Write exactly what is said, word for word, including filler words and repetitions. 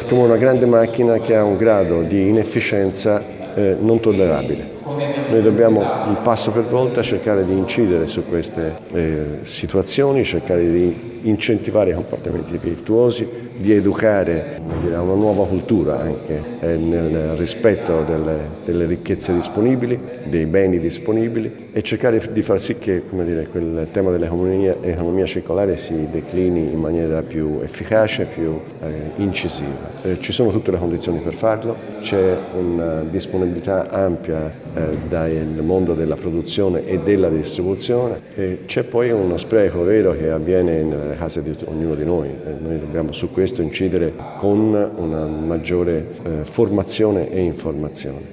come una grande macchina che ha un grado di inefficienza eh, non tollerabile. Noi dobbiamo, un passo per volta, cercare di incidere su queste eh, situazioni, cercare di incentivare i comportamenti virtuosi, di educare dire, a una nuova cultura anche eh, nel rispetto delle, delle ricchezze disponibili, dei beni disponibili, e cercare di far sì che come dire, quel tema dell'economia economia circolare si declini in maniera più efficace, più eh, incisiva. Eh, ci sono tutte le condizioni per farlo, c'è una disponibilità ampia eh, dal mondo della produzione e della distribuzione, e c'è poi uno spreco vero che avviene nelle case di ognuno di noi, e noi dobbiamo su questo incidere con una maggiore eh, formazione e informazione.